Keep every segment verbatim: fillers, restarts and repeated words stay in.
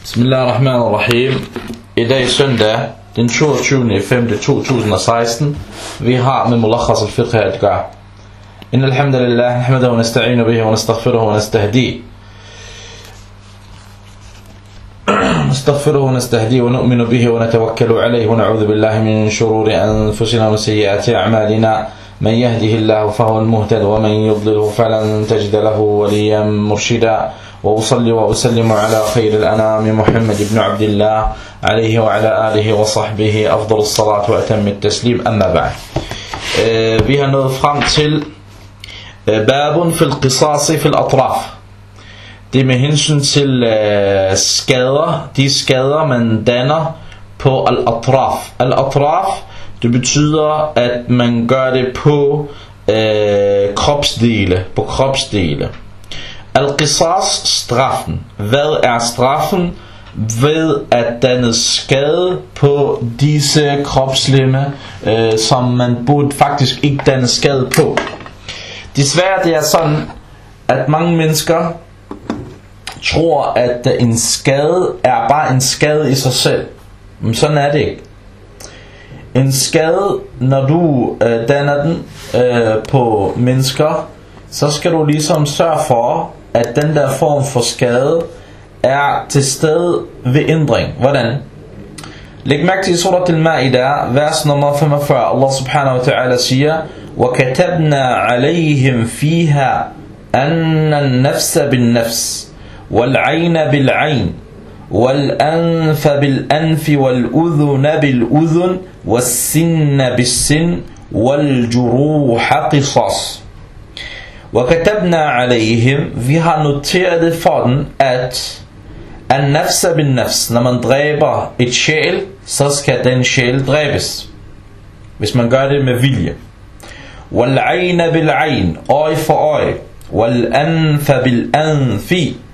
Bismillahirrahmanirrahim. I dag søndag, den toogtyvende femte to tusind og seksten. Vi har med Mulakhas al-Fiqh at gøre. Inna alhamdulillah, nahmaduhu wa nasta'inu bihi wa nastaghfiruhu wa nastahdi. نستغفره ونستهديه ونؤمن به ونتوكل عليه ونعوذ بالله من شرور أنفسنا وسيئات أعمالنا من يهده الله فهو المهتد ومن يضلله فلن تجد له وليا مرشدا وأصلي وأسلم على خير الأنام محمد بن عبد الله عليه وعلى آله وصحبه أفضل الصلاة وأتم التسليم. أما بعد, vi har nået frem til babun fil qisasi fil atraf. Det er med hensyn til øh, skader, de skader man danner på al-atraf. Al-atraf, det betyder at man gør det på øh, kropsdele, på kropsdele. Al-qisas, straffen. Hvad er straffen? Ved at danne skade på disse kropslemme, øh, som man burde faktisk ikke danne skade på. Desværre det er sådan, at mange mennesker tror, at en skade er bare en skade i sig selv. Men sådan er det ikke. En skade, når du øh, danner den øh, på mennesker, så skal du ligesom sørge for, at den der form for skade er til stede ved ændring. Hvordan? Læg mærke til surat al-Ma'idah, vers nummer femogfyrre. Allah subhanahu wa ta'ala siger: وَكَتَبْنَا عَلَيْهِمْ فِيهَا أَنَّ النَّفْسَ بِالنَّفْسِ والعين بالعين والأنف بالأنف والأذن بالأذن والسن بالسن والجروح قصاص. وكتبنا عليهم, vi har noteret for den, at النفس بالنفس, når man dræber et sjæl, så skal den sjæl dræbes, hvis man gør det med vilje. والعين بالعين, øje for øje. والأنف بالأنف,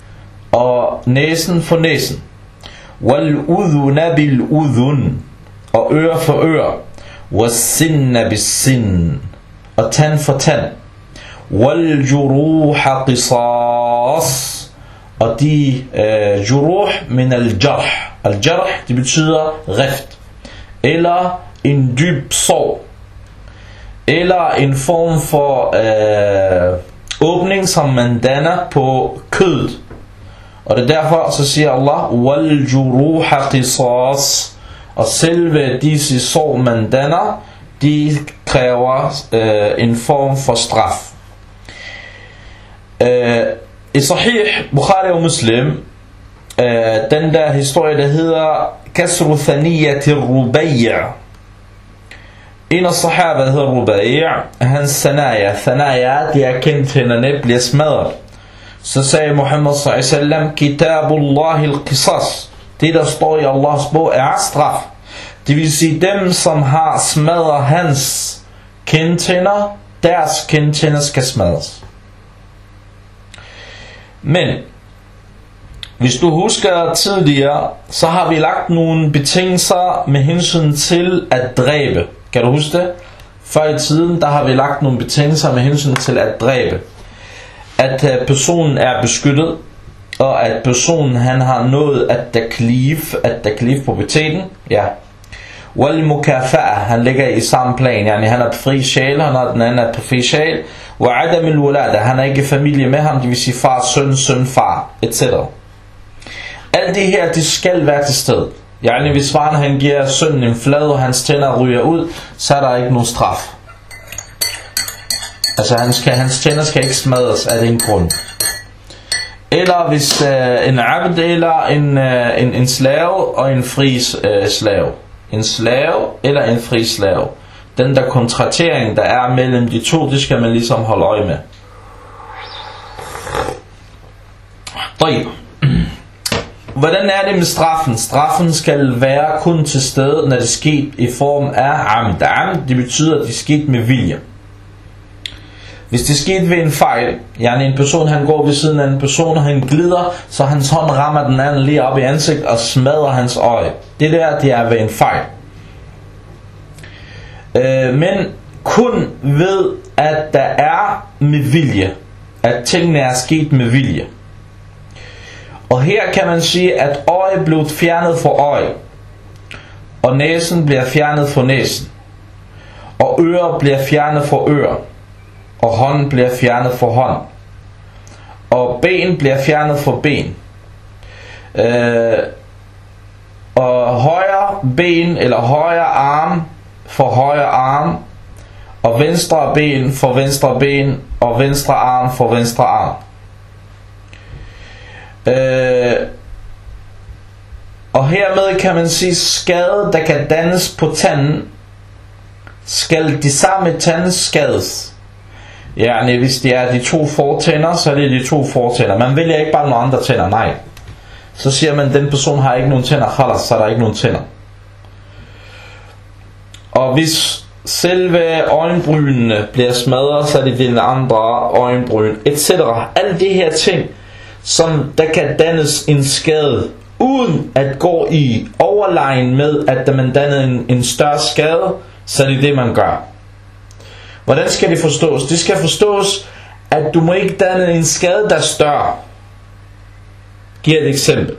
og næsen for næsen. وَالْأُذُنَ بِالْأُذُنِ, og øre for øre. وَالسِّنَّ بِالسِّنَّ, og tand for tand. وَالْجُرُوحَ قِصَاص, og de øh, juruh min al-jarh. Al-jarh, det betyder rift, eller en dyb sår, eller en form for øh, åbning, som man danner på kødet. Og det er derfor, så siger Allah, وَالْجُرُوحَ قِصَاص, og selve disse sår man danner, de kræver øh, en form for straf. Øh, I Sahih Bukhari og Muslim, øh, den der historie, der hedder Kasru Thaniyat al-Rubai'. En af sahaba, der hedder Rubai', hans sanaya, sanaya, de er kendt hænderne, bliver smadret. Så sagde Muhammad sallallahu alaihi wasallam, Kitabullah al-Qisas, det der står i Allahs bog er straf. Det vil sige, dem som har smadret hans kindtænder, deres kindtænder skal smadres. Men hvis du husker tidligere, så har vi lagt nogle betingelser med hensyn til at dræbe. Kan du huske det? Før i tiden, der har vi lagt nogle betingelser med hensyn til at dræbe. At personen er beskyttet, og at personen han har nået at taklif, at taklif puberteten, ja. Wal mukafa'a, han ligger i samme plan, yani han er på fri sjæl, han er den anden er på fri sjæl. Wa adam al wulada, han er ikke familie med ham, det vil sige far, søn, søn, far, et cetera. Alt det her, det skal være til stede. Yani hvis faren han giver sønnen en flad, og hans tænder ryger ud, så er der ikke nogen straf. Altså han skal, hans tænder skal ikke smadres af den grund. Eller hvis øh, en abd eller en, øh, en, en slave og en fri øh, slave. En slave eller en fri slave. Den der kontratering der er mellem de to, det skal man ligesom holde øje med. طيب. Hvordan er det med straffen? Straffen skal være kun til stede, når det sker i form af amd. Amd, det betyder at det sker med vilje. Hvis det sker ved en fejl, yani en person han går ved siden af en person, og han glider, så hans hånd rammer den anden lige op i ansigtet og smadrer hans øje. Det der, det er ved en fejl. Øh, men kun ved at der er med vilje, at tingene er sket med vilje. Og her kan man sige, at øjet øje blev fjernet fra øje, og næsen bliver fjernet fra næsen, og ører bliver fjernet fra ører, og hånden bliver fjernet fra hånd, og ben bliver fjernet fra ben, øh, og højre ben eller højre arm for højre arm, og venstre ben for venstre ben, og venstre arm for venstre arm. Øh, og hermed kan man sige, skade der kan dannes på tanden, skal de samme tænder skades. Ja, hvis det er de to fortænder, så er det de to fortænder. Man vælger ikke bare nogle andre tænder, nej. Så siger man, at den person har ikke nogen tænder, khalas, så er der ikke nogen tænder. Og hvis selve øjenbrynene bliver smadret, så er det den andre øjenbryn, et cetera. Alle de her ting, som der kan dannes en skade, uden at gå i overlegen med, at man danner en, en større skade, så er det det, man gør. Hvordan skal det forstås? Det skal forstås, at du må ikke danne en skade, der er større. Giv et eksempel.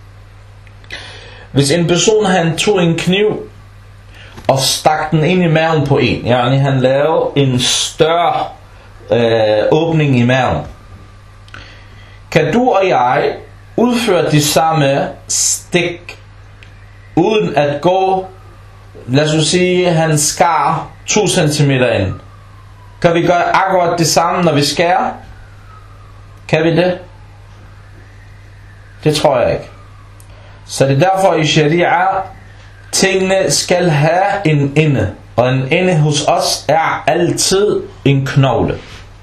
Hvis en person han tog en kniv og stak den ind i maven på en, yani han lavede en større øh, åbning i maven, kan du og jeg udføre de samme stik uden at gå, lad os sige, han skar to centimeter ind? Kan vi gøre akkurat det samme, når vi skærer? Kan vi det? Det tror jeg ikke. Så det er derfor i sharia, tingene skal have en ende, og en ende hos os er altid en knogle.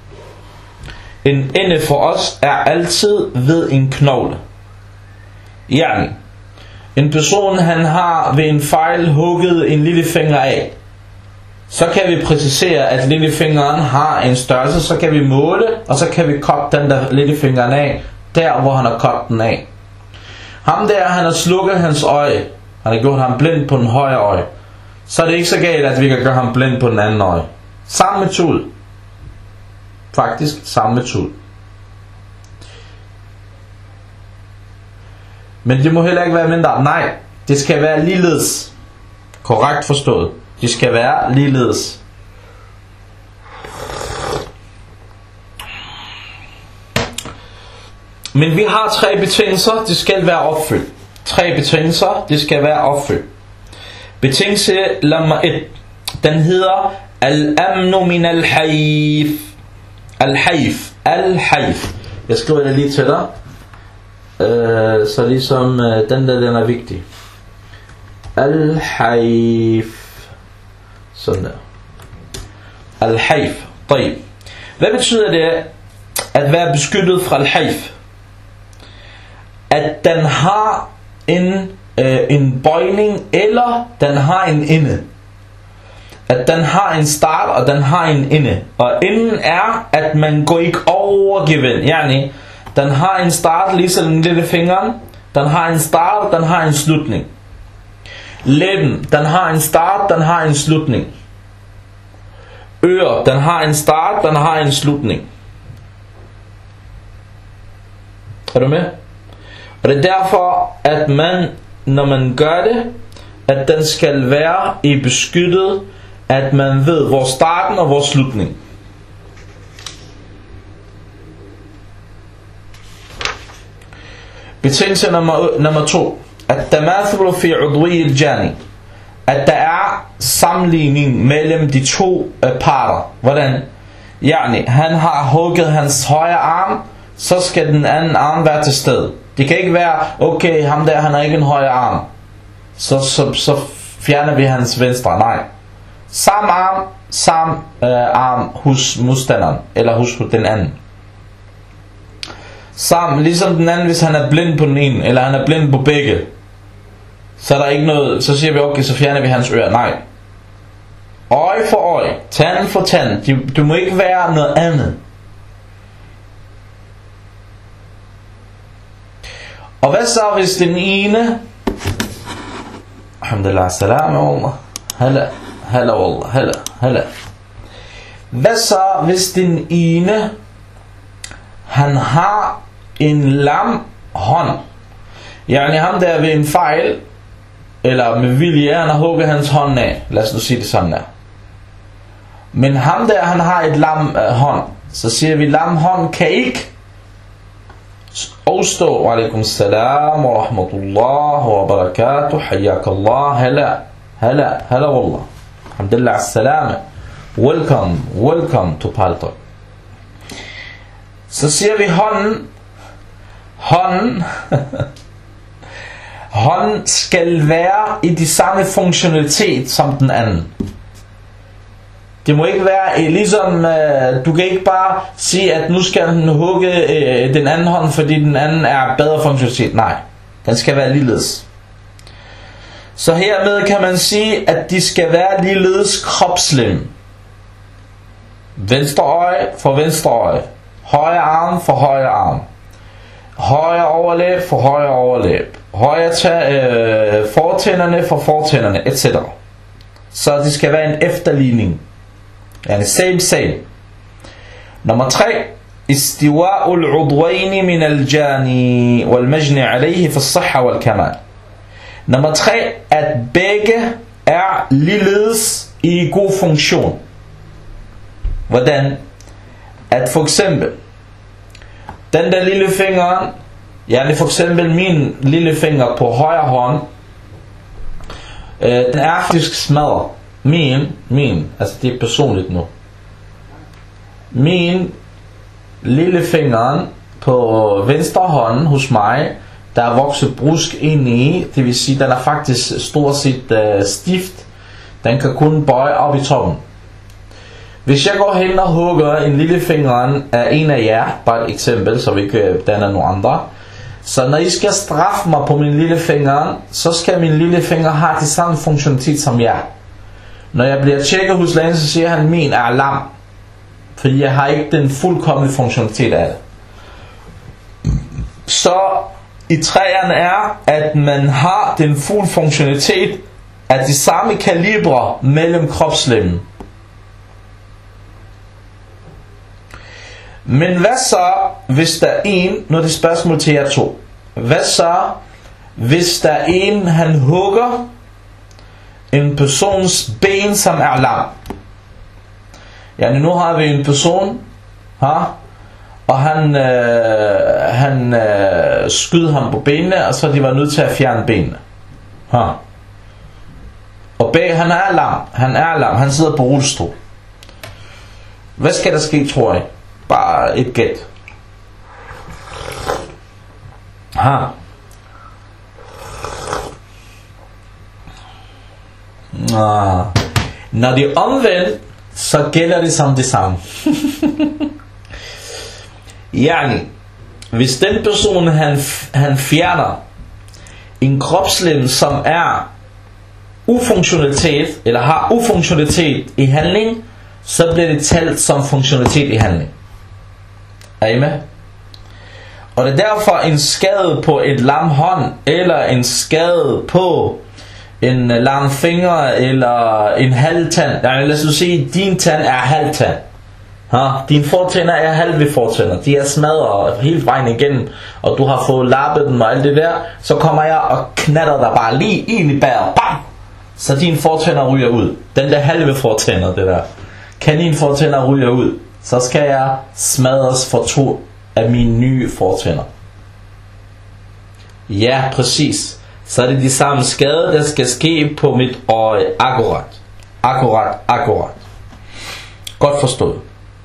En ende for os er altid ved en knogle. Yani, en person han har ved en fejl hugget en lille finger af, så kan vi præcisere, at lillefingeren har en størrelse, så kan vi måle, og så kan vi kotte den der lillefingeren af, der hvor han har kottet den af. Ham der, han har slukket hans øje, han har gjort ham blind på den højre øje, så er det ikke så galt, at vi kan gøre ham blind på den anden øje. Samme metode. Faktisk samme metode. Men det må heller ikke være mindre. Nej, det skal være ligeledes. Korrekt forstået. Det skal være ligeledes. Men vi har tre betingelser, det skal være opfyldt. Tre betingelser, det skal være opfyldt. Betingelse nummer et, den hedder al-amnu min al-hayf. Al-hayf, al-hayf. Jeg skriver det lige til dig. Uh, så ligesom uh, den der, den er vigtig. Al-hayf. Sådan der. Al-hayf. طيب. Hvad betyder det at være beskyttet fra al-hayf? At den har en, øh, en bøjning, eller den har en ende. At den har en start, og den har en ende. Og enden er, at man går ikke over gevind. Yani, den har en start, ligesom den lille fingeren. Den har en start, den har en slutning. Læben, den har en start, den har en slutning. Ører, den har en start, den har en slutning. Er du med? Og det er derfor, at man, når man gør det, at den skal være i beskyttet, at man ved, hvor starten og hvor slutning. Betingelse nummer, nummer to. At tamathulu fi udwi al-jani. At der er sammenligning mellem de to uh, parter. Hvordan? Yani, han har hugget hans højre arm, så skal den anden arm være til stede. Det kan ikke være, okay, ham der, han har ikke en højre arm, så, så, så fjerner vi hans venstre. Nej. Samme arm, samme øh, arm hos modstanderen, eller hos den anden. Samme, ligesom den anden, hvis han er blind på den ene, eller han er blind på begge, så er der ikke noget, så siger vi, okay, så fjerner vi hans øre. Nej. Øje for øje, tand for tand. Du, du må ikke være noget andet. Og hvad så hvis den ene, alhamdulillah, salam wallah, hala, hala wallah, hala, hala. Hvad så hvis den ene, han har en lam hånd, Yani ham der ved en fejl, eller med vilje, han har hugget hans hånd af. Lad os nu sige det sådan der. Men ham der, han har et lam øh, hånd. Så siger vi, lam hånd kan ikke afstå. Wa alaikum salam wa rahmatullah wa barakatuh. Hayyakallah. Hala. Hala. Hala wallah. Alhamdulillah as-salam. Welcome. Welcome to Paltalk. Så siger vi hånden. Hånden. Hånden skal være i de samme funktionalitet som den anden. Det må ikke være eh, ligesom, øh, du kan ikke bare sige, at nu skal den hugge øh, den anden hånd, fordi den anden er bedre funktionalitet. Nej, den skal være ligeledes. Så hermed kan man sige, at de skal være ligeledes kropslem. Venstre øje for venstre øje. Højre arm for højre arm. Højre overlæb for højre overlæb. Højre øh, fortænderne for fortænderne, et cetera. Så det skal være en efterligning. Yani same same. Nummer tre. استواء العضوين من الجاني والمجني عليه في الصحة والكمال. Nummer tre. At begge er ligeledes i god funktion. Hvordan? At for eksempel den der lille finger, yani for eksempel min lille finger på højre hånd, øh, den er faktisk smadret. Min, min, altså det er personligt nu. Min lille finger på venstre hånd hos mig, der er vokset brusk ind i, det vil sige, den er faktisk stort set øh, stift. Den kan kun bøje op i toppen. Hvis jeg går hen og hugger en lille finger af en af jer, bare et eksempel, så vi ikke danner nogle andre. Så når I skal straffe mig på min lille finger, så skal min lille finger have det samme funktionalitet som jer. Når jeg bliver tjekket hos lægen, så siger han, at min er lam. Fordi jeg har ikke den fuldkomne funktionalitet af det. Så i træerne er, at man har den fuld funktionalitet af de samme kalibre mellem kropslemmen. Men hvad så, hvis der er en, nu er det spørgsmål til jer to. Hvad så, hvis der er en, han hugger en persons ben, som er lam? Ja, nu har vi en person, ha? Og han, øh, han øh, skyder ham på benene, og så de var nødt til at fjerne benene. Ha? Og bag, han er lam, han er lam, han sidder på rullestol. Hvad skal der ske, tror jeg? Bare et gæt. Ha. Ah. Når det er omvendt, så gælder det som det samme. Yani, hvis den person han, han fjerner en kropslem, som er ufunktionalitet, eller har ufunktionalitet i handling, så bliver det talt som funktionalitet i handling. Er I med? Og det er derfor en skade på et lam hånd, eller en skade på en lam finger, eller en halvtand. Nej, lad os sige, at din tand er halvtand. Ha? Dine fortænder er halve fortænder. De er smadret helt vejen igennem, og du har fået lappet dem og alt det der. Så kommer jeg og knatter dig bare lige ind i bæret. Bam! Så dine fortænder ryger ud. Den der halve fortænder, det der. Kanin fortænder ryger ud. Så skal jeg smadres for to af mine nye fortænder. Ja, præcis. Så er det de samme skade, der skal ske på mit øje. Akkurat. Akkurat, akkurat. Godt forstået.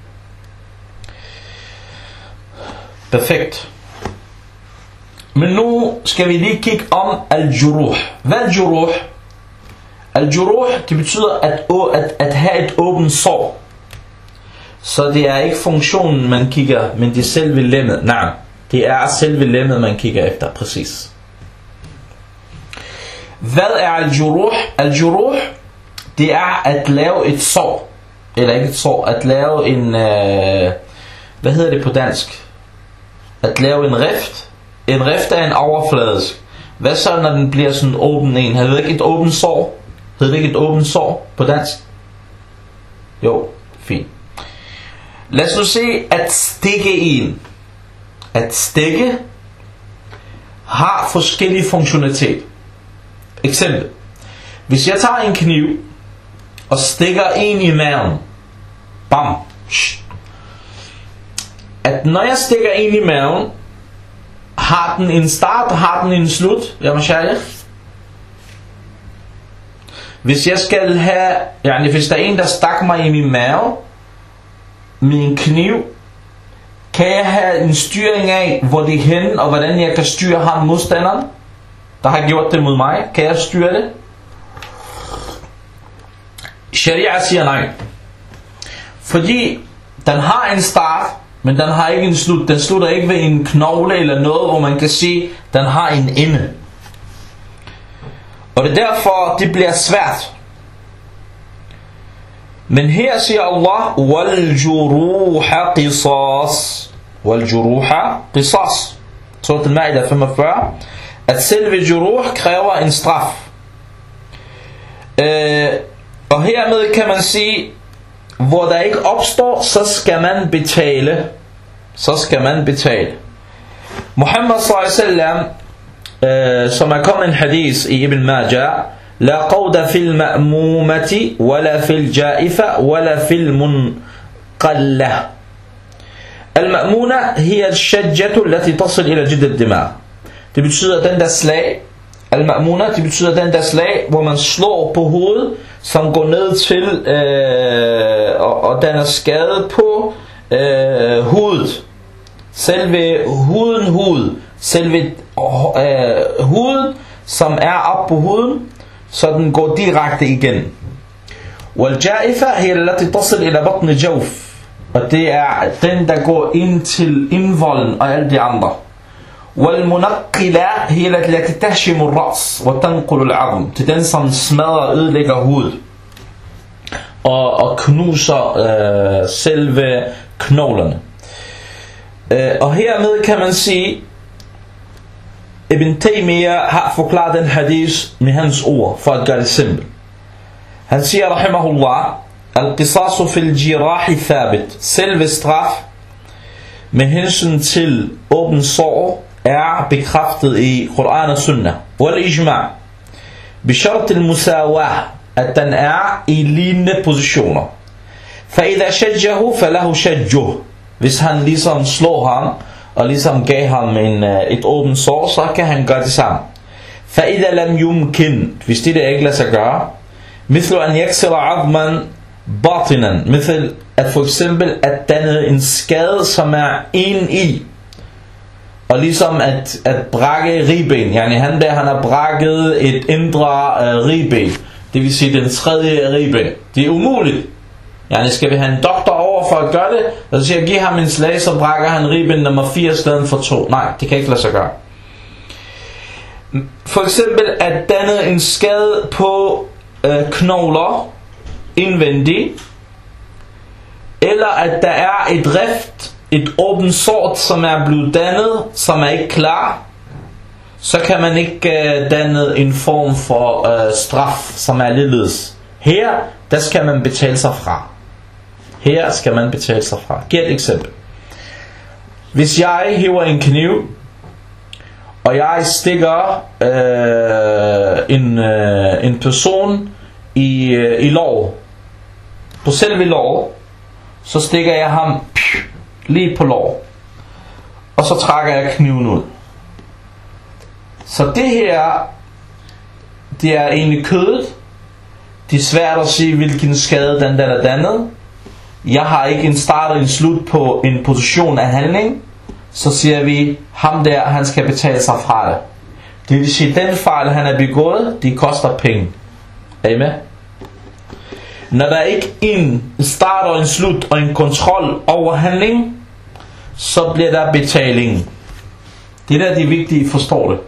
Perfekt. Men nu skal vi lige kigge om al-juruh. Hvad er al-juruh? Al-juruh, det betyder at, at, at have et åbent sår. Så det er ikke funktionen man kigger, men det er selve lemmet. Nej, det er selve lemmet man kigger efter, præcis. Hvad er al-juruh? Al-juruh, det er at lave et sår. Eller ikke et sår, at lave en, øh, hvad hedder det på dansk? At lave en rift. En rift er en overfladisk. Hvad så når den bliver sådan åben en? Hedder det ikke et åbent sår? Hedder det ikke et åbent sår på dansk? Jo, fint. Lad os nu se at stikke en. At stikke har forskellige funktionalitet. Eksempel. Hvis jeg tager en kniv og stikker en i maven, bam, at når jeg stikker en i maven, har den en start, har den en slut, ja, mashallah. Hvis jeg skal have, yani hvis der er en, der stak mig i min mave med en kniv, kan jeg have en styring af, hvor det er henne, og hvordan jeg kan styre ham modstanderen, der har gjort det mod mig. Kan jeg styre det? Sharia siger nej. Fordi den har en start, men den har ikke en slut. Den slutter ikke ved en knogle eller noget, hvor man kan sige, den har en ende. Og det er derfor, det bliver svært. Men her siger Allah, وَالْجُرُوحَ قِصَاص وَالْجُرُوحَ قِصَاص. Surat al-Ma'idah femogfyrre. At selve juruh kræver en straf. Øh, og hermed kan man sige, hvor der ikke opstår, så skal man betale. Så skal man betale. Muhammad sallallahu alaihi wasallam, øh, som er kommet en hadith i Ibn Majah, لا قود في المأمومة ولا في الجائفة ولا في المنقلة. المأمونة هي الشجة التي تصل إلى جد الدماغ. Det betyder den der slag. Al-Ma'muna, det betyder den der slag, hvor man slår på hovedet, som går ned til øh, og, og den er skadet på øh, hovedet. Selve huden, hud, selve øh, huden, som er op på huden, så den går direkte igen. Wal-Ja'ifa hiya allati tasil ila batn al-jawf. Og det er den, der går ind til indvolden og alle de andre. Wal-Munaqqila hiya allati tahshimu ar-ra's wa tanqulu al-'azm. Det er den, som smadrer og ødelægger hovedet og, og knuser øh, selve knoglerne. Øh, og hermed kan man sige, Ibn Taymiyyah har forklaret den hadith med hans ord, for at gøre det simpelt. Han siger, rahimahullah, al-qisasu fil jirahi thabit. Selve straf med hensyn til åben sår er bekræftet i Quran og Sunnah. Wal ijma' bishart al-musawah, at den er i lignende positioner. Fa idha shajjahu falahu shajjuh. Hvis han ligesom slår ham og ligesom gav ham en, et åbent sår, så kan han gøre det samme. فَإِذَا لَمْ يُمْكِنْ. Hvis det der ikke lader sig gøre, مثل أن يكسر عظما باطنا, مثل at for eksempel at danne en skade, som er inde i, og ligesom at, at brække ribben. Yani han der, han har brækket et indre uh, ribben, det vil sige den tredje ribben. Det er umuligt. Yani skal vi have en doktor over for at gøre det, og så siger jeg, giv ham en slag, så brækker han ribben nummer fire i stedet for to. Nej, det kan ikke lade sig gøre. For eksempel at danne en skade på øh, knogler indvendigt, eller at der er et rift, et åbent sort, som er blevet dannet, som er ikke klar, så kan man ikke øh, danne en form for øh, straf, som er ligeledes. Her, der skal man betale sig fra. Her skal man betale sig fra. Giv et eksempel. Hvis jeg hiver en kniv, og jeg stikker øh, en, øh, en person i, øh, i lår, på selve lår, så stikker jeg ham pff, lige på lår, og så trækker jeg kniven ud. Så det her, det er egentlig kødet. Det er svært at sige, hvilken skade den der er dannet. Jeg har ikke en start og en slut på en position af handling. Så siger vi, ham der, han skal betale sig fra det. Det vil sige, den fejl han er begået, de koster penge. Er I med? Når der er ikke en start og en slut og en kontrol over handling, så bliver der betaling. Det der, det er vigtigt, I forstår det.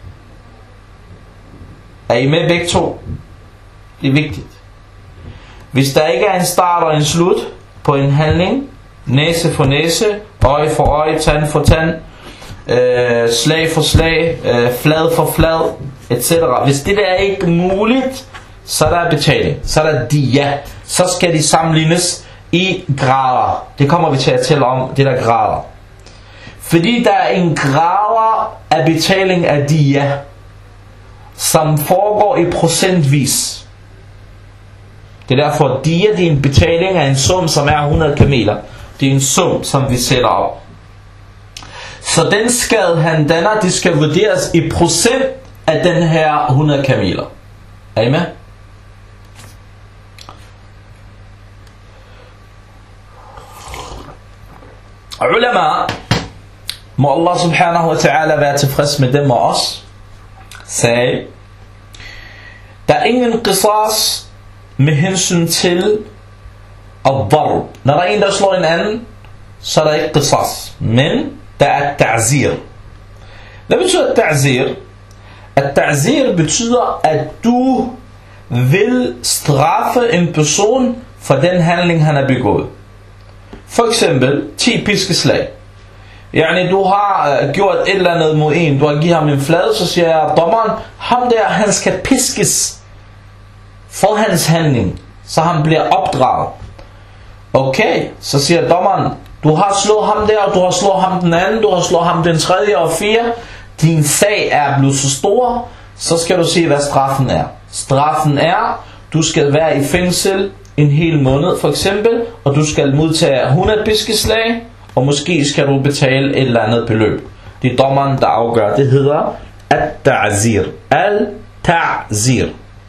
Er I med begge to? Det er vigtigt. Hvis der ikke er en start og en slut på en handling, næse for næse, øje for øje, tand for tand, øh, slag for slag, øh, flad for flad, et cetera. Hvis det der er ikke muligt, så er der betaling. Så er der dia. Så skal de sammenlignes i grader. Det kommer vi til at tælle om, det der grader. Fordi der er en grader af betaling af diya, som foregår i procentvis. Det er derfor, at diya, det er en betaling af en sum, som er hundrede kameler. Det er en sum, som vi sætter op. Så den skade, han danner, det skal vurderes i procent af den her hundrede kameler. Er I med? Ulama, må Allah subhanahu wa ta'ala være tilfreds med dem og os, sagde, der er ingen qisas med hensyn til ad-darb. Når der er en, der slår en anden, så er der ikke qisas. Men der er ta'zir. Hvad betyder ta'zir? At ta'zir betyder, at du vil straffe en person for den handling, han har begået. For eksempel ti piskeslag. Yani du har uh, gjort et eller andet mod en, du har givet ham en flade, så siger jeg, dommeren, ham der, han skal piskes for hans handling, så han bliver opdraget. Okay, så siger dommeren, du har slået ham der, du har slået ham den anden, du har slået ham den tredje og fire, din sag er blevet så stor, så skal du se, hvad straffen er. Straffen er, du skal være i fængsel en hel måned for eksempel, og du skal modtage hundrede piskeslag, og måske skal du betale et eller andet beløb. Det er dommeren, der afgør. Det hedder at-ta'zir. Al-ta'zir.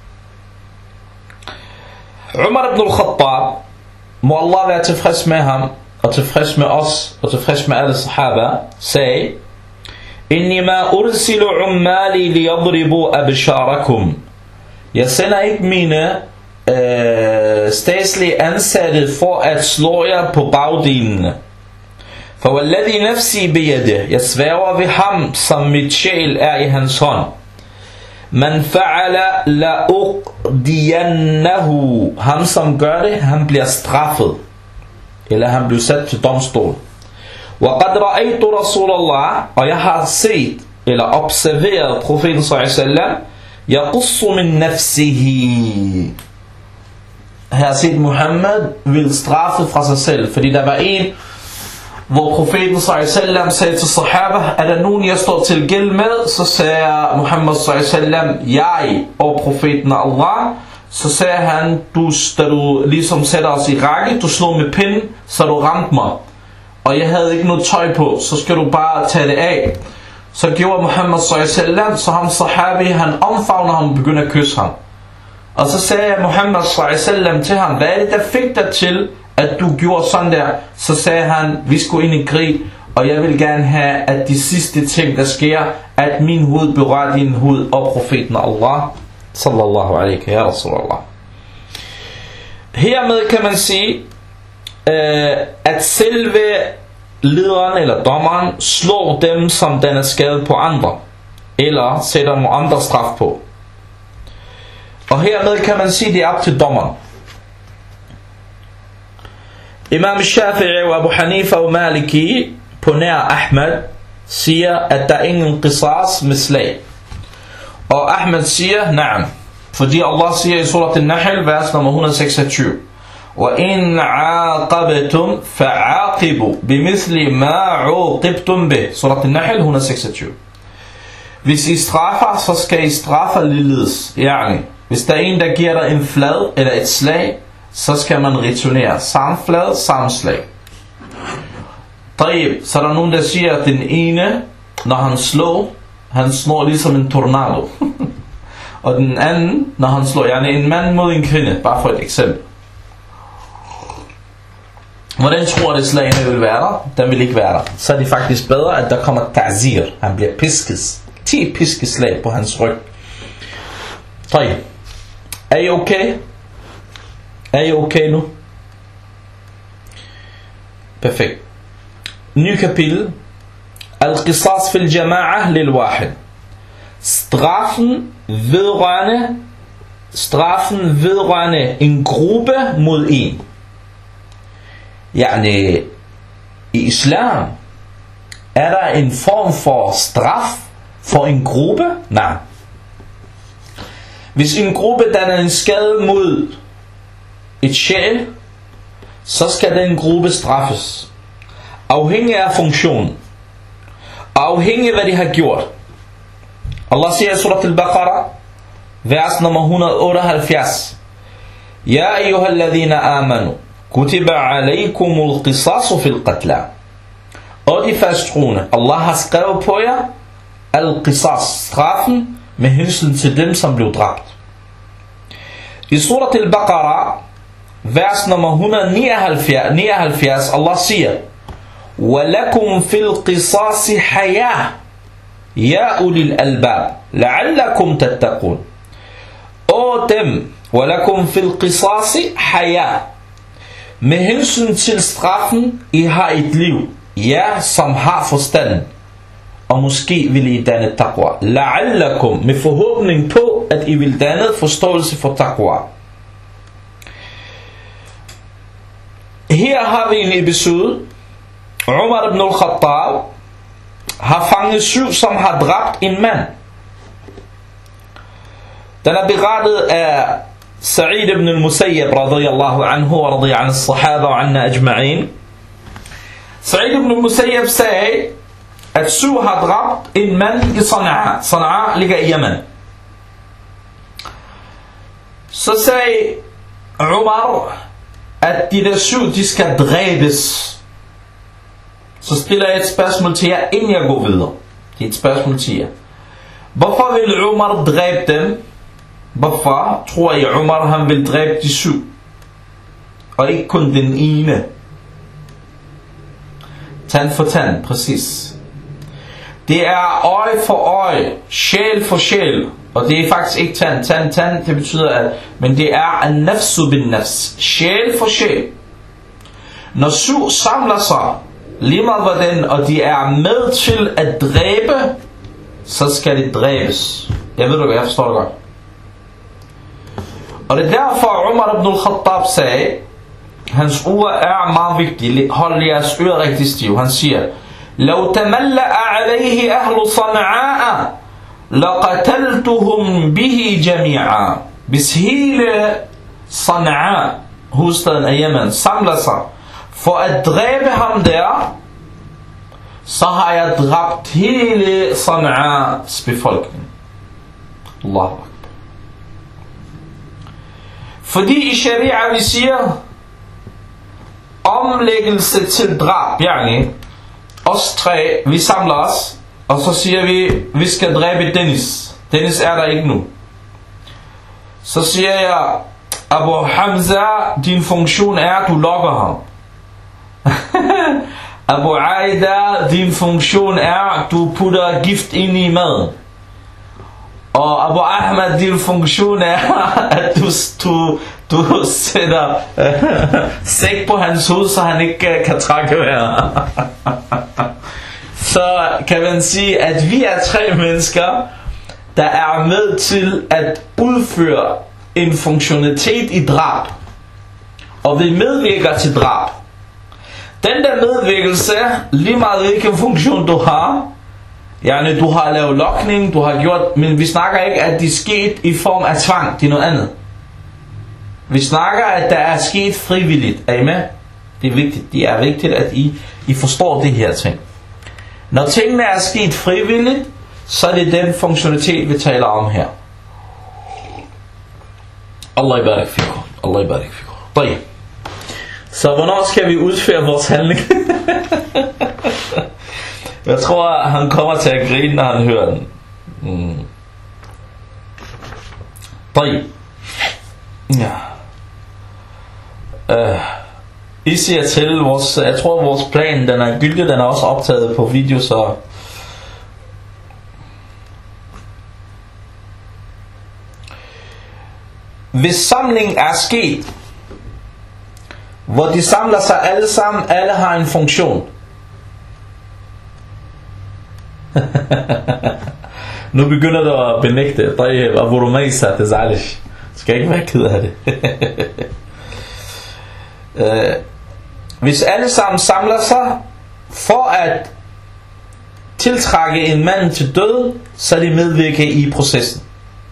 Umar ibn al-Khattab, må Allah være tilfreds med ham, og tilfreds med os, og tilfreds med alle sahaba, sagde, Inni ma ursilu ummali liyadribu absharakum. Jeg sender ikke mine øh, statslige ansatte for at slå jer på bagdelene. For walladhi nafsi biyadih, jeg sværger ved ham, som mit sjæl er i hans hånd. Man fa'ala la uqdiyannahu, ham som gør det, han bliver straffet, eller han bliver sat til domstol. Wa qad ra'aytu Rasulallah, og jeg har set eller observeret profeten sallallahu alaihi wasallam, yaqussu min nafsihi. Her har set Muhammad vil straffe fra sig selv, fordi der var en, hvor profeten sallallahu alaihi wasallam sagde til sahaba, er der nogen jeg står til gæld med? Så sagde Muhammad sallallahu alaihi wasallam, jeg og profeten Allah. Så sagde han, du, da du ligesom sætter os i række, du slår med pinden, så du ramte mig, og jeg havde ikke noget tøj på, så skal du bare tage det af. Så gjorde Muhammad sallallahu alaihi wasallam, så ham sahabi, han omfavner ham og begynder at kysse ham. Og så sagde Muhammad sallallahu alaihi wasallam til ham, hvad er det der fik dig til at du gjorde sådan der? Så sagde han, vi skulle ind i krig, og jeg vil gerne have, at de sidste ting der sker, at min hud berører din hud, og profeten Allah sallallahu alaihi ya Rasulallah. Hermed kan man sige, øh, at selve lederen eller dommeren slår dem, som den er skadet på andre, eller sætter nogle andre straf på. Og hermed kan man sige, det er op til dommeren. Imam Shafi'i og Abu Hanifa og Maliki på nær Ahmed siger, at der er ingen qisas med slag. Og Ahmed siger, na'am, fordi Allah siger i surat An-Nahl, vers nummer et hundrede og seksogtyve, وَإِنْ عَاقَبْتُمْ فَعَاقِبُوا بِمِثْلِ مَا عُوقِبْتُمْ بِهِ. Surat An-Nahl et hundrede og seksogtyve. Hvis I straffer, så skal I straffe ligeledes. Yani, hvis der er en, der giver dig en flad eller et slag, så skal man returnere samme flad, samme slag. Taib, så er der nogen, der siger, at den ene, når han slår, han slår ligesom en tornado. Og den anden, når han slår, yani en mand mod en kvinde, bare for et eksempel. Hvordan tror det slagene vil være der? Den vil ikke være der. Så er det faktisk bedre, at der kommer ta'zir. Han bliver piskes. ti piskeslag på hans ryg. Taib. Er I okay? Er I okay nu? Perfekt. Ny kapitel. Al-qisas fil jama'ah lil wahid. Straffen vedrørende straffen vedrørende en gruppe mod en. Yani, i islam er der en form for straf for en gruppe? Nej. Hvis en gruppe danner en skade mod et sjæl, så skal den gruppe straffes, afhængig af funktionen. afhængig af hvad de har gjort. Allah siger i surat al-Baqarah, vers nummer et hundrede og otteoghalvfjerds: Ja ayyuhalladhina amanu, kutiba alaykumul qisasu fil qatla. Og de fasttroende, Allah har skrevet på jer al-qisas, straffen med hensyn til dem, som blev dræbt. I surat al-Baqarah, vers nummer et hundrede og nioghalvfjerds, Allah siger: وَلَكُمْ فِي الْقِصَاصِ حَيَاةٌ يَا أُولِي الْأَلْبَابِ لَعَلَّكُمْ تَتَّقُونَ. Og dem, وَلَكُمْ فِي الْقِصَاصِ حَيَاةٌ, med hensyn til straffen, I har et liv, jer som har forstanden, og måske vil I danne taqwa. La'allakum, med forhåbning på, at I vil danne forståelse for taqwa. Her har vi en episode. Umar ibn al-Khattab har fanget syv, som har dræbt en mand. Den er berettet af Sa'id ibn al-Musayyab radiyallahu anhu wa radiya an as-sahaba wa anna ajma'in. Sa'id ibn al-Musayyab sagde, at syv har dræbt en mand i Sana'a. Sana'a ligger i Yemen. Så sagde Umar, at de der syv, de skal dræbes. Så stiller jeg et spørgsmål til jer, inden jeg går videre. Det er et spørgsmål til jer. Hvorfor vil Umar dræbe dem? Hvorfor tror jeg, Umar han vil dræbe de syv? Og ikke kun den ene. Tand for tand, præcis. Det er øje for øje, sjæl for sjæl. Og det er faktisk ikke tand, tand, tand, det betyder at, men det er an-nafsu bin-nafs, sjæl for sjæl. Når syv samler sig, lige meget hvordan, og de er med til at dræbe, så skal de dræbes. Jeg ved du hvad, jeg forstår det godt. Og det er derfor Umar ibn al-Khattab sagde, hans ord er meget vigtige, hold jeres ører rigtig stiv. Han siger: لو تملأ عليه أهل صنعاء لقتلتهم به جميعا. Hvis hele Sana'a, hovedstaden af Yemen, samler sig for at dræbe ham der, så har jeg dræbt hele Sana'as befolkning. Allahu Akbar. Fordi i sharia vi siger omlæggelse til drab, yani os tre, vi samler os, og så siger vi, vi skal dræbe Dennis. Dennis er der ikke nu. Så siger jeg, Abu Hamza, din funktion er, at du lokker ham. Abu Aida, din funktion er, at du putter gift ind i maden. Og Abu Ahmed, din funktion er, at du, du, du sætter sæk på hans hoved, så han ikke kan trække vejret. Så kan man sige, at vi er tre mennesker, der er med til at udføre en funktionalitet i drab. Og vi medvirker til drab. Den der medvirkelse, lige meget hvilken funktion du har, yani du har lavet lokning, du har gjort, men vi snakker ikke, at det sket i form af tvang, det er noget andet. Vi snakker, at der er sket frivilligt. Er I med? Det er vigtigt. Det er vigtigt, at I, I forstår det her ting. Når tingene er sket frivilligt, så er det den funktionalitet, vi taler om her. Allah ibarak fikum. Allah ibarak fikum. طيب. Så hvornår skal vi udføre vores handling? Jeg tror, han kommer til at grine, når han hører den. Mm. طيب. Ja. Uh, I siger til vores, jeg tror vores plan, den er gyldig, den er også optaget på video, så hvis samling er sket, hvor de samler sig alle sammen, alle har en funktion. Nu begynder du at benægte. طيب Abu Rumaysa, تزعلش. Skal ikke være ked af det. uh, Hvis alle sammen samler sig for at tiltrække en mand til død, så er de medvirker i processen.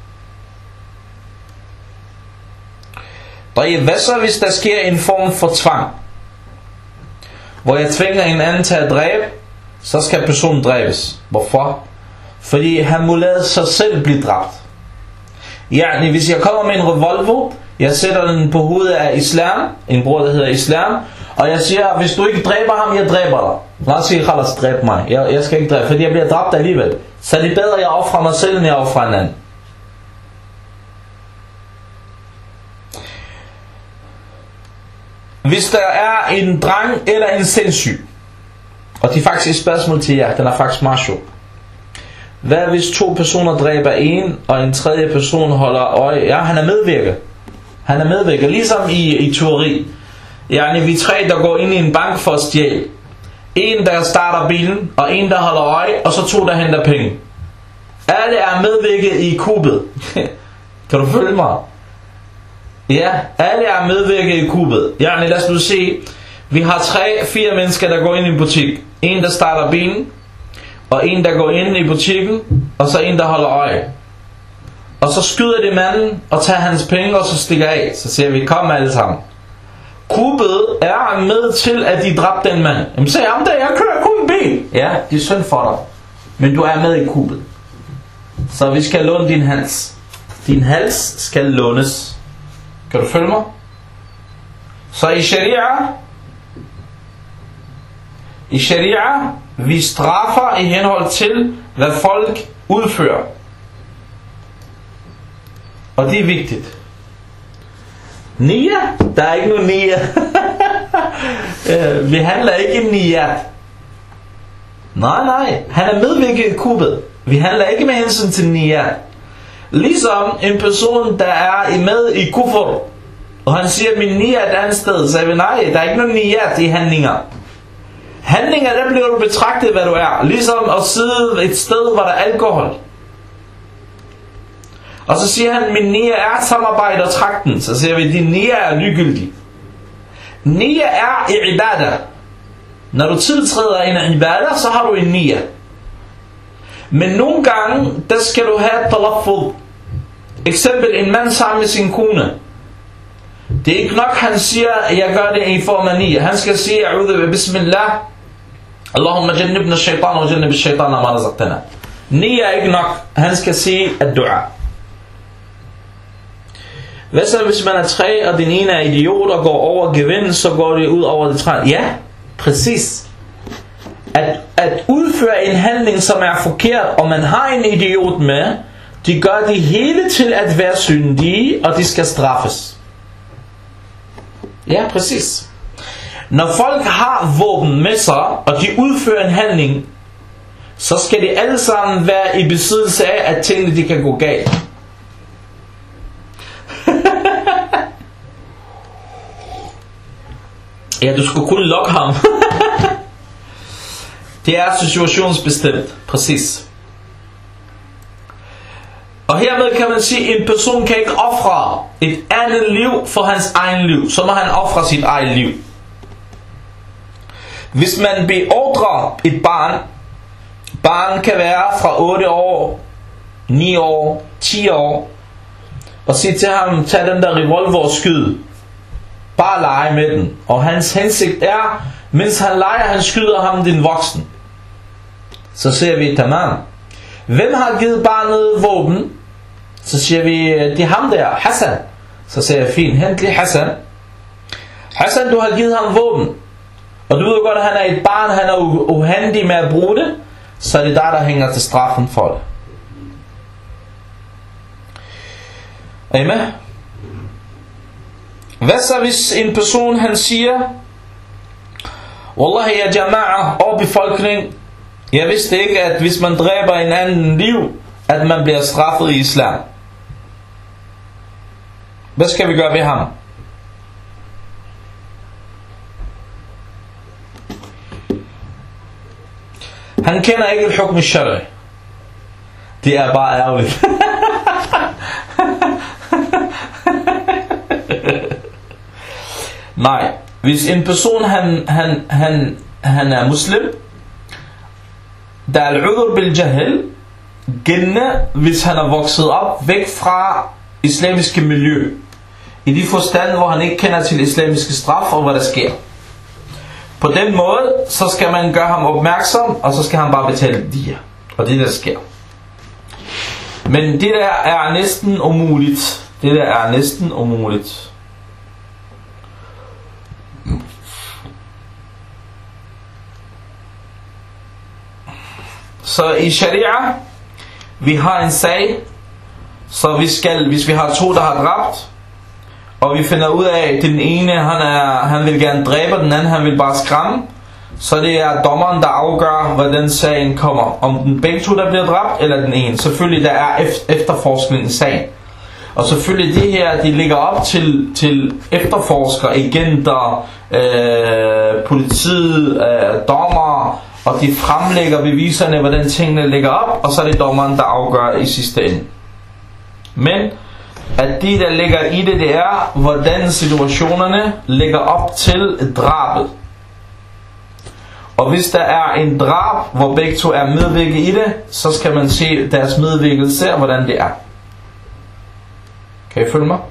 Hvad så hvis der sker en form for tvang, hvor jeg tvinger en anden til at dræbe, så skal personen dræbes. Hvorfor? Fordi han må lade sig selv blive dræbt. Yani, hvis jeg kommer med en revolver, jeg sætter den på hovedet af Islam, en bror der hedder Islam, og jeg siger, hvis du ikke dræber ham, jeg dræber dig. Lad os sige, khalas, dræb mig. Jeg, jeg skal ikke dræbe, fordi jeg bliver dræbt alligevel. Så det er bedre, at jeg offrer mig selv, end jeg offrer en anden. Hvis der er en dreng eller en sindssyg, og det er faktisk et spørgsmål til jer, den er faktisk meget sjov. Hvad hvis to personer dræber en, og en tredje person holder øje? Ja, han er medvirker. Han er medvirker, ligesom i, i tyveri. Yani, vi tre, der går ind i en bank for at stjæle. En, der starter bilen, og en, der holder øje, og så to, der henter penge. Alle er medvirket i kuppet. Kan du følge mig? Ja, alle er medvirket i kuppet. Yani, lad os nu se. Vi har tre, fire mennesker, der går ind i en butik. En, der starter bilen, og en, der går ind i butikken, og så en, der holder øje. Og så skyder de manden, og tager hans penge, og så stikker af. Så siger vi, kom alle sammen. Kuppet er med til, at de dræbte den mand. Jamen sagde ham der, jeg kører kun en bil. Ja, det er synd for dig. Men du er med i kuppet. Så vi skal låne din hals. Din hals skal lånes. Kan du følge mig? Så i sharia, i sharia, vi straffer i henhold til, hvad folk udfører. Og det er vigtigt. Nia? Der er ikke nogen nia. Vi handler ikke i niyat. Nej, nej. Han er medvirket i kuppet. Vi handler ikke med hensyn til niyat. Ligesom en person, der er med i kufr, og han siger, min niyat er et andet sted. Så siger vi, nej, der er ikke nogen niyat i handlinger. Handlinger, der bliver du betragtet, hvad du er. Ligesom at sidde et sted, hvor der er alkohol. Og så siger han, min nia er samarbejde og trakten. Så siger vi, din nia er ligegyldig. Nia er i ibadah. Når du tiltræder en ibadah, så har du en nia. Men nogle gange, der skal du have talaffud. Eksempel en mand sammen med sin kone. Det er ikke nok, han siger, jeg gør det i form af nia. Han skal sige, a'udhu bismillah, Allahumma jannibna shaitan og jannib shaitan ma razaqtana. Nia er ikke nok. Han skal sige ad-du'a. Hvad så hvis man er tre, og den ene er idiot og går over gevind, så går det ud over det træ? Ja, præcis. At, at udføre en handling, som er forkert, og man har en idiot med, de gør det hele til at være syndige, og de skal straffes. Ja, præcis. Når folk har våben med sig, og de udfører en handling, så skal de alle sammen være i besiddelse af, at tingene de kan gå galt. Ja, du skulle kun lokke ham. Det er situationsbestemt. Præcis. Og hermed kan man sige, at en person kan ikke ofre et andet liv for hans egen liv. Så må han ofre sit eget liv. Hvis man beordrer et barn, barn kan være fra otte år, ni år, ti år, og sige til ham, tag den der revolver og skyd. Bare lege med den. Og hans hensigt er, mens han leger, han skyder ham den voksen. Så siger vi, tamam. Hvem har givet barnet våben? Så siger vi, det er ham der, Hassan. Så siger jeg, fint, hent lige Hassan. Hassan, du har givet ham våben. Og du ved godt, at han er et barn, han er uhandig med at bruge det. Så er det der, der hænger til straffen for det. Er I med? Hvad så hvis en person han siger, Wallahi ya jama'a, og befolkning, jeg vidste ikke, at hvis man dræber en anden liv, at man bliver straffet i islam. Hvad skal vi gøre ved ham? Han kender ikke et hukm al-shari. Det er bare ærgerligt. Nej, hvis en person han, han, han, han er muslim, der er al-udhr bil-jahil, gældende hvis han er vokset op væk fra islamiske miljø, i de forstand hvor han ikke kender til islamiske straf og hvad der sker. På den måde, så skal man gøre ham opmærksom, og så skal han bare betale dia. Og det der sker. Men det der er næsten umuligt. Det der er næsten umuligt. Så i sharia, vi har en sag, så vi skal, hvis vi har to, der har dræbt, og vi finder ud af, at den ene, han, er, han vil gerne dræbe, den anden, han vil bare skræmme, så det er dommeren, der afgør, hvordan sagen kommer. Om den begge to, der bliver dræbt, eller den ene. Selvfølgelig, der er efterforskning i sagen. Og selvfølgelig det her, de ligger op til, til efterforskere, agenter, øh, politiet, øh, dommer, og de fremlægger beviserne, hvordan tingene ligger op, og så er det dommeren, der afgør i sidste ende. Men at de, der ligger i det, det er, hvordan situationerne ligger op til drabet. Og hvis der er en drab, hvor begge to er medvirket i det, så skal man se deres medvirkelse og hvordan det er. Kan I følge mig?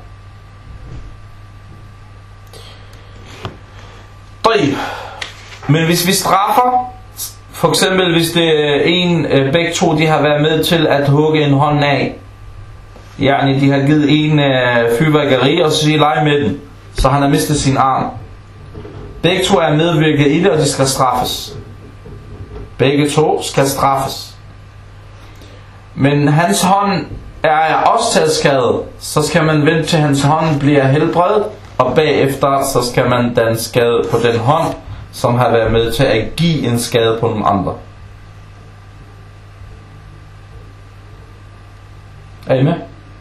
طيب. Men hvis vi straffer, for eksempel hvis det er en, begge to de har været med til at hugge en hånd af, yani de har givet en uh, fyrværkeri og så siger lege med den, så han har mistet sin arm. Begge to er medvirket i det, og de skal straffes. Begge to skal straffes. Men hans hånd er også taget skade, så skal man vente til hans hånd bliver helbredt, og bagefter så skal man den skade på den hånd, som har været med til at give en skade på nogle andre. Er I med?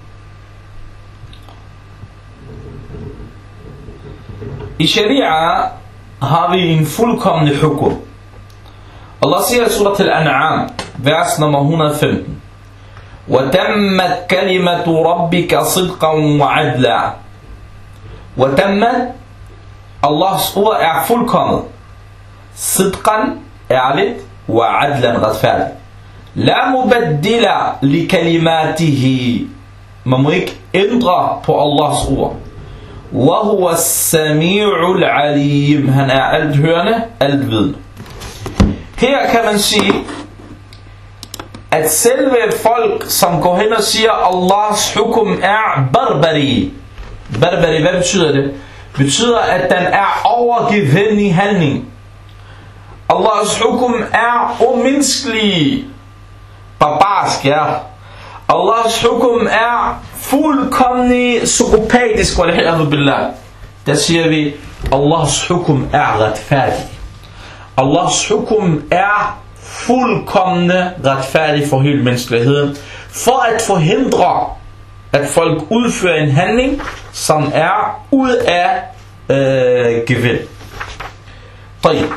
I sharia har vi en fuldkommende hukum. Allah siger i surat al-An'am, vers nummer et hundrede og femten. وَتَمَّتْ كَلِمَةُ رَبِّكَ صِدْقًا وَعَدْلًا. وَتَمَّتْ, Allahs ord er fuldkommet. Sidqan, ærligt, وَعَدْلًا, retfærdigt. لَا مُبَدِّلَ لِكَلِمَاتِهِ, man må ikke ændre på Allahs ord. وَهُوَ السَّمِيعُ الْعَلِيمُ, han er althørende, altvidende. Her kan man sige, at selve folk, som går hen og siger, Allahs hukum er barbari. Barbari, hvad betyder det? Betyder, at den er overgiven handling. Allahs hukum er umenneskelig. Barbarsk, ja. Allahs hukum er fuldkommen psykopatisk. Der siger vi, Allahs hukum er retfærdig. Allahs hukum er fuldkommende retfærdig for hele menneskeligheden, for at forhindre, at folk udfører en handling, som er ud af øh, gevind. طيب.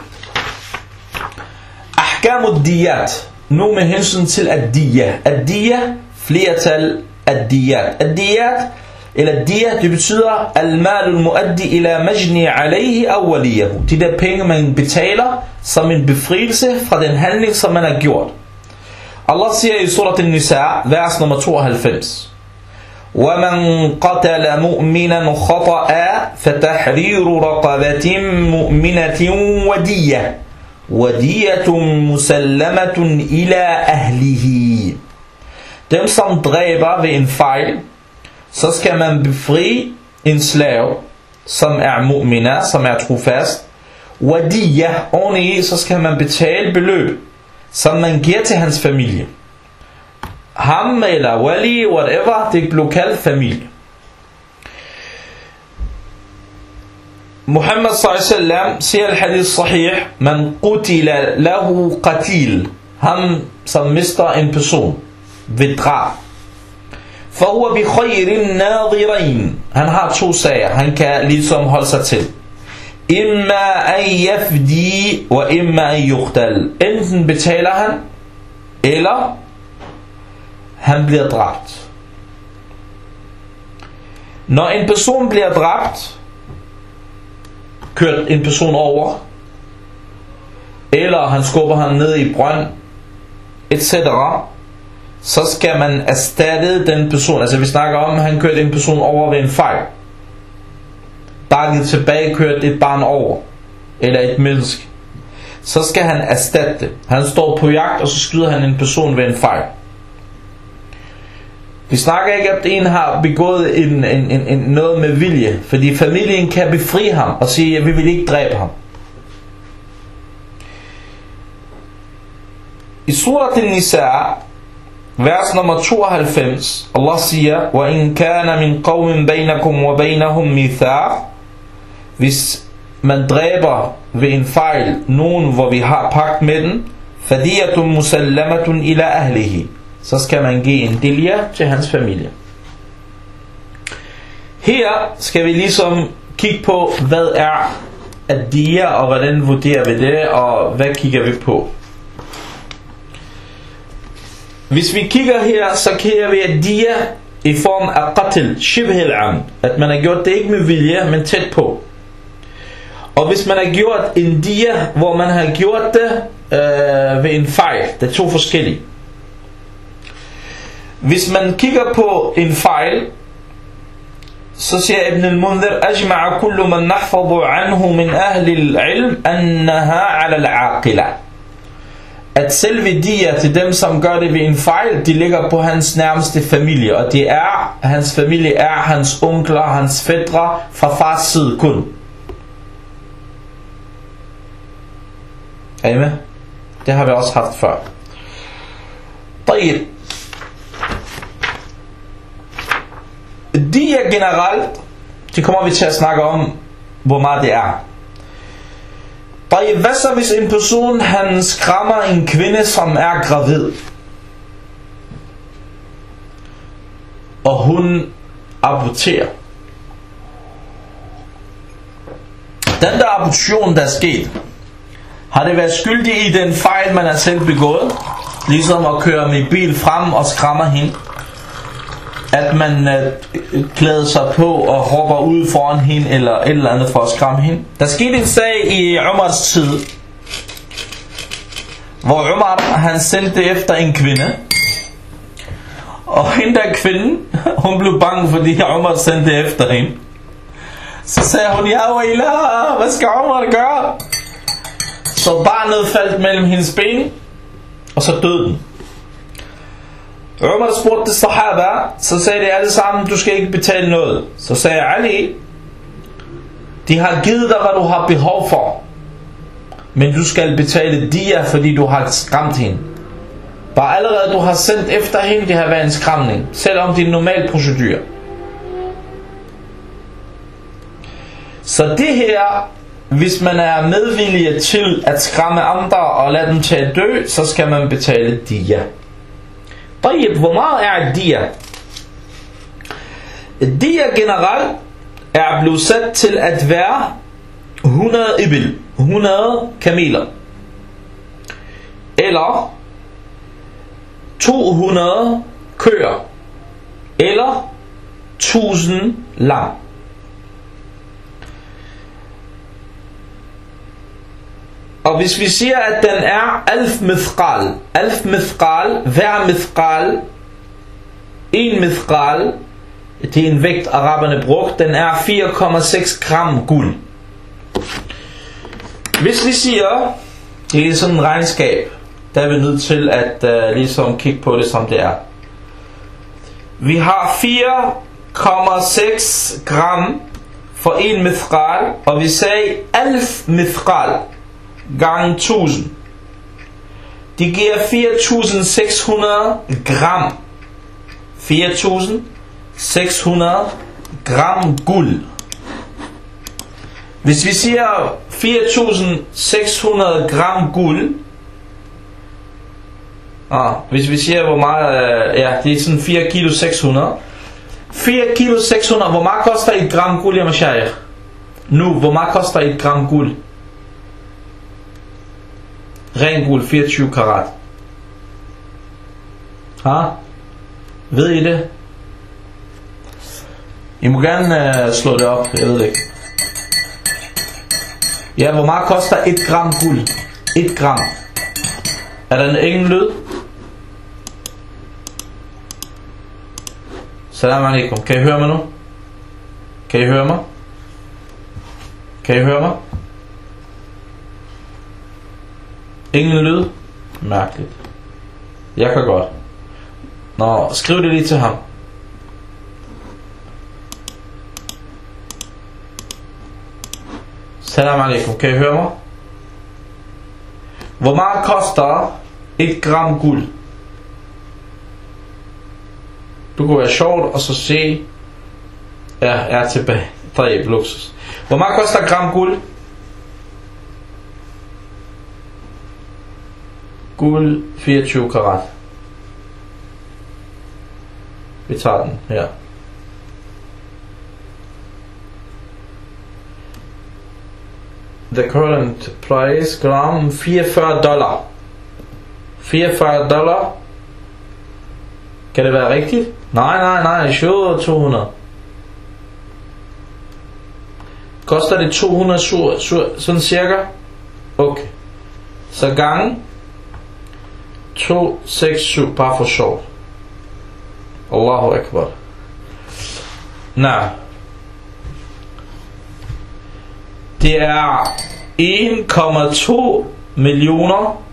Ahkam ad-diyat. Nu med hensyn til ad-diya. Ad-diya, flertal ad-diyat. Ad-diyat, eller diya, det betyder al-mal al-muaddi ila majni alayhi aw waliyahu. De der penge, man betaler som en befrielse fra den handling, som man har gjort. Allah siger i surat al-Nisa, vers nummer tooghalvfems. وَمَنْ قَتَلَ مُؤْمِنًا خَطَأً فَتَحْرِيرُ رَقَبَةٍ مُؤْمِنَةٍ وَدِيَّةٍ وَدِيَّةٌ مُسَلَّمَةٌ إِلَى أَهْلِهِ. Dem, som dræber ved en fejl, så skal man befri en slave, som er mu'mina, som er trofast. Wadiyya, oveni, så skal man betale beløb, som man giver til hans familie. Ham eller wali, whatever, det blev kaldt familie. Muhammad sallallahu alaihi wasallam siger al-hadith sahih, man qutila lahu qatil, ham som mister en person ved drab. فهو بخير الناظرين, han har to sager, han kan ligesom holde sig til. Imma an yafdi wa imma an yuqtal, enten betaler han, eller han bliver dræbt. Når en person bliver dræbt, kørt en person over, eller han skubber ham ned i brønd, et cetera, så skal man erstatte den person. Altså vi snakker om, at han kørte en person over ved en fejl. Bakket tilbage, kørte et barn over. eller et menneske, så skal han erstatte det. Han står på jagt, og så skyder han en person ved en fejl. Vi snakker ikke, at en har begået en, en, en, en, noget med vilje, fordi familien kan befri ham og sige, at vi vil ikke dræbe ham. I surat An-Nisa, vers nummer tooghalvfems, Allah siger, وَإِنْ كَانَ مِنْ قَوْمٍ بَيْنَكُمْ وَبَيْنَهُمْ مِيثَاقٌ. Hvis man dræber ved en fejl nogen, hvor vi har pagt med den, فَدِيَةٌ مُسَلَّمَةٌ إِلَى أَهْلِهِ, så skal man give en dilya til hans familie. Her skal vi ligesom kigge på, hvad er ad-diya, og hvordan vurderer vi det, og hvad kigger vi på. Hvis vi kigger her, så kigger vi ad-diya i form af qatl, shibh al-amd, at man har gjort det ikke med vilje, men tæt på. Og hvis man har gjort en diya, hvor man har gjort det øh, ved en fejl, det er to forskellige. Hvis man kigger på en fejl, så siger Ibn al-Mundhir, أجمع كل من نحفظ عنه من أهل العلم أنها على العاقلة. At selve diya til dem, som gør det ved en fejl, de ligger på hans nærmeste familie, og det er, hans familie er hans onkler, hans fætre fra fars side kun. Er I med? Det har vi også haft før. طيب. Diya generelt, det kommer vi til at snakke om, hvor meget det er. طيب, hvad så hvis en person, han skræmmer en kvinde, som er gravid, og hun aborterer? Den der abortion, der er sket, har det været skyldig i den fejl, man har selv begået? Ligesom at køre med bil frem og skræmmer hende, at man øh, klæder sig på og hopper ud foran hende eller et eller andet for at skræmme hende. Der skete en sag i Umars tid, hvor Umar, han sendte efter en kvinde, og hende der kvinde, hun blev bange, fordi Umar sendte efter hende. Så sagde hun, ja wailah, hvad skal Umar gøre? Så barnet faldt mellem hendes ben, og så døde den. Umar spurgte sahaba, så sagde de alle sammen, du skal ikke betale noget. Så sagde Ali, de har givet dig, hvad du har behov for, men du skal betale diya, fordi du har skræmt hende. Bare allerede du har sendt efter hende, det har været en skræmning, selvom det er en normal procedure. Så det her, hvis man er medvillig til at skræmme andre og lade dem til at dø, så skal man betale diya. طيب, hvor meget er diya? Diya generelt er blevet sat til at være hundrede ibil, hundrede kameler, eller to hundrede køer, eller tusind lam. Og hvis vi siger, at den er alf mithqal, alf mithqal, hver mithqal, en mithqal, det er en vægt araberne brugt, den er fire komma seks gram guld. Hvis vi siger, det er sådan en regnskab, der er vi nødt til at uh, ligesom kigge på det, som det er. Vi har fire komma seks gram for en mithqal, og vi sagde alf mithqal gange tusind. Det giver fire tusind seks hundrede gram. fire tusind seks hundrede gram guld. Hvis vi siger fire tusind seks hundrede gram guld, ah, hvis vi siger hvor meget, ja, det er sådan fire kilo seks hundrede. fire kilo seks hundrede, hvor meget koster et gram guld, jamen shayikh? Nu, hvor meget koster et gram guld? Ren guld, fireogtyve karat. Ha? Ved I det? I må gerne uh, slå det op, jeg ved det ikke. Ja, hvor meget koster et gram guld? et gram. Er der ingen lyd? Salam alaikum. Kan I høre mig nu? Kan I høre mig? Kan I høre mig? Ingen lyd? Mærkeligt. Jeg kan godt. Nå, skriv det lige til ham. Salam alaikum, kan I høre mig? Hvor meget koster et gram guld? Du kunne være sjovt og så se. Ja, jeg er tilbage. Taib, luksus. Hvor meget koster et gram guld? Guld fireogtyve karat. Vi tager den her. The current price gram fireogfyrre dollar. fireogfyrre dollar. Kan det være rigtigt? Nej, nej, nej, sure to hundrede. Koster det to hundrede sur, sur, sådan cirka? Okay. Så gange to seks syv, bare for sjov. Allahu Akbar. Nå. Det er en komma to millioner.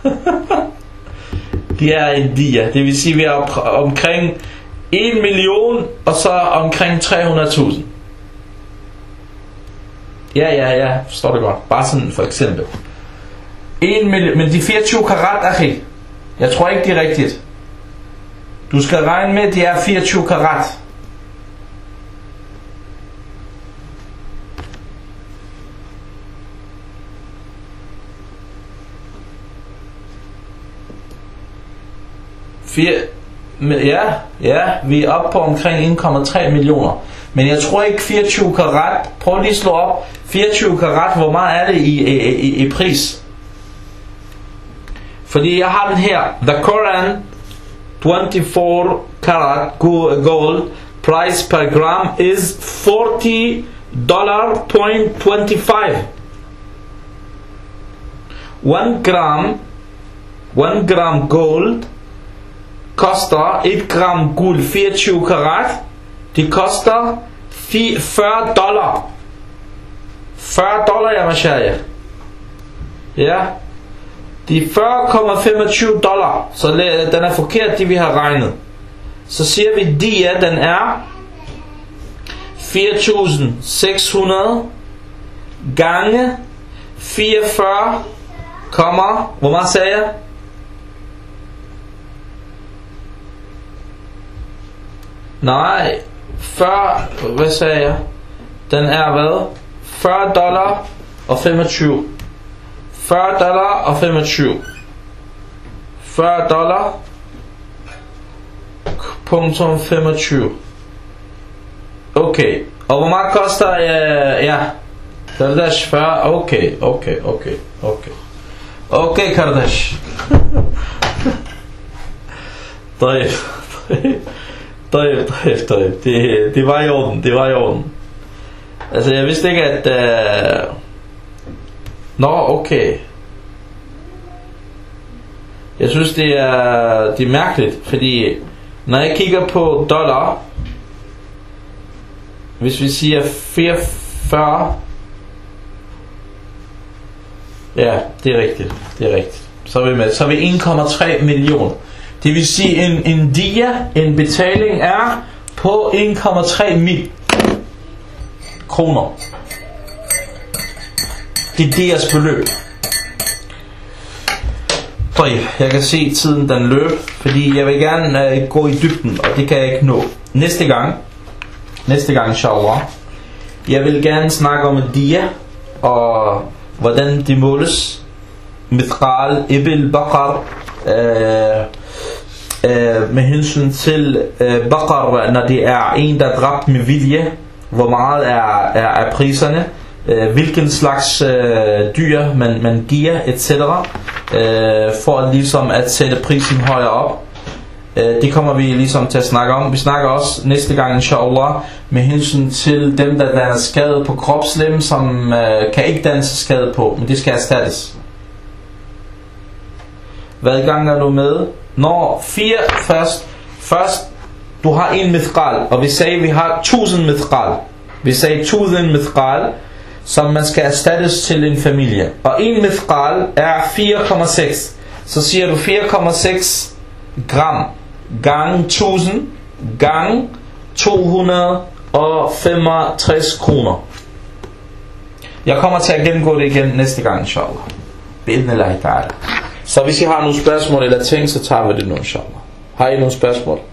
Det er en dia. Det vil sige, vi er op, omkring en million, og så omkring tre hundrede tusind. Ja, ja, ja, forstår det godt. Bare sådan for eksempel. en million, men de fireogtyve karat, akhi. Jeg tror ikke, det er rigtigt. Du skal regne med, at det er fireogtyve karat. Fire, ja, ja, vi er oppe på omkring en komma tre millioner. Men jeg tror ikke fireogtyve karat. Prøv lige at slå op. fireogtyve karat, hvor meget er det i, i, i, i pris? Fordi jeg har den her. The Quran twenty-four karat gold price per gram is forty dollars point twenty-five. one gram one gram gold koster et gram guld fireogtyve karat. Det koster fyrre dollar. fyrre dollar, ja, mashaya. Ja. Det er fyrre komma femogtyve dollar. Så den er forkert, det vi har regnet. Så siger vi, dia, den er fire tusind seks hundrede gange fireogfyrre, hvor meget sagde jeg? Nej, fyrre, hvad sagde jeg? Den er hvad? fyrre dollar og femogtyve. fyrre dollar og femogtyve. fyrre dollar punktum femogtyve. Okay. Og hvor meget koster øh, ja. Kardash fyrre. Okay, okay, okay, okay. Okay, Kardash. Døj. Døj, døj, døj. Det, det var i orden, det var i orden. Altså, jeg vidste ikke, at... Uh... Nå, okay. Jeg synes, det er, det er mærkeligt, fordi når jeg kigger på dollar, hvis vi siger fireogfyrre, ja, det er rigtigt, det er rigtigt. Så er vi med, så er vi en komma tre millioner. Det vil sige, en, en dia, en betaling er på en komma tre mil kroner. Det er deres beløb. Jeg kan se tiden den løb, fordi jeg vil gerne uh, gå i dybden, og det kan jeg ikke nå. Næste gang, næste gang inshallah, jeg vil gerne snakke om dia, og hvordan det måles. Mithqal, ibil, baqar, uh, uh, med hensyn til uh, baqar, når det er en, der er dræbt med vilje, hvor meget er, er, er priserne. Uh, hvilken slags uh, dyr man, man giver, et cetera. Uh, for ligesom at sætte prisen højere op. Uh, det kommer vi ligesom til at snakke om. Vi snakker også næste gang inshallah med hensyn til dem, der danner skade på kropslem, som uh, kan ikke danne skade på, men det skal erstattes. Hvad gang er du med? Når fire først, først du har en mithqal, og vi sagde vi har tusind mithqal. Vi sagde tusind mithqal. som man skal erstattes til en familie. Og en mithqal er fire komma seks. Så siger du fire komma seks gram gang tusind gang to hundrede og femogtres kroner. Jeg kommer til at gennemgå det igen næste gang, inshallah. Bi'idhnillahi ta'ala. Så hvis I har nogle spørgsmål eller ting, så tager vi det nu, inshallah. Har I nogle spørgsmål?